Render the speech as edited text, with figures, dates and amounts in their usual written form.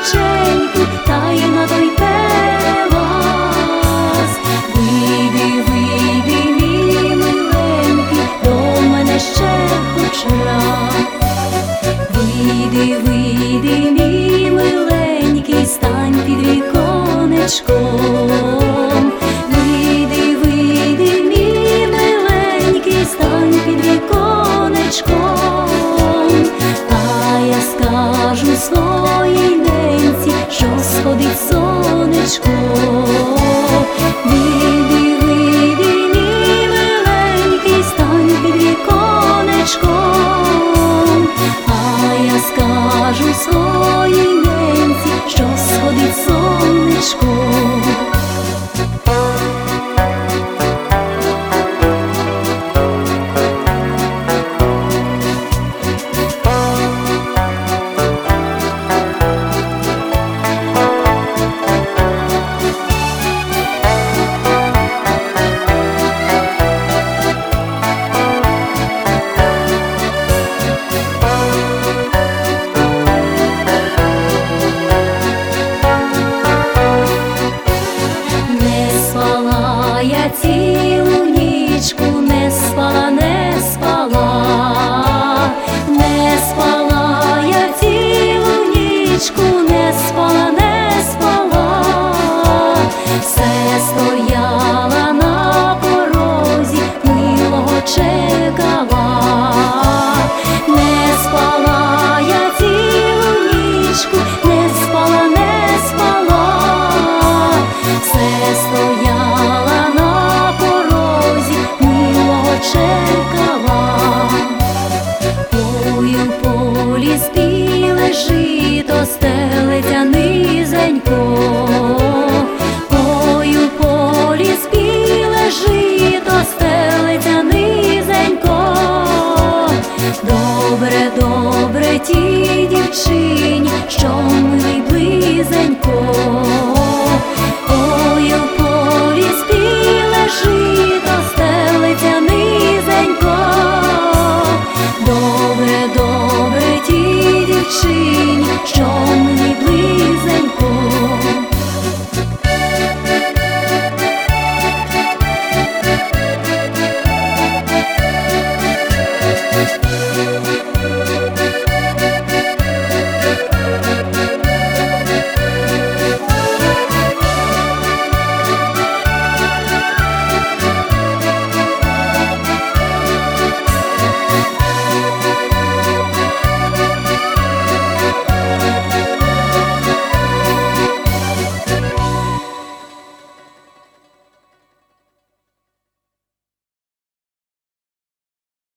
печеньку, та й на той пелас. Вийди, вийди, мій миленький, до мене ще хоч раз. Вийди, вийди, мій миленький, стань під віконечком. Вийди, вийди, мій миленький, стань під віконечком. А я скажу своїй ненці, що сходить сонечко. Вийди, вийди, мій миленький, стань під віконечком. А я скажу своїй ненці, що сходить сонечко. Я цілу нічку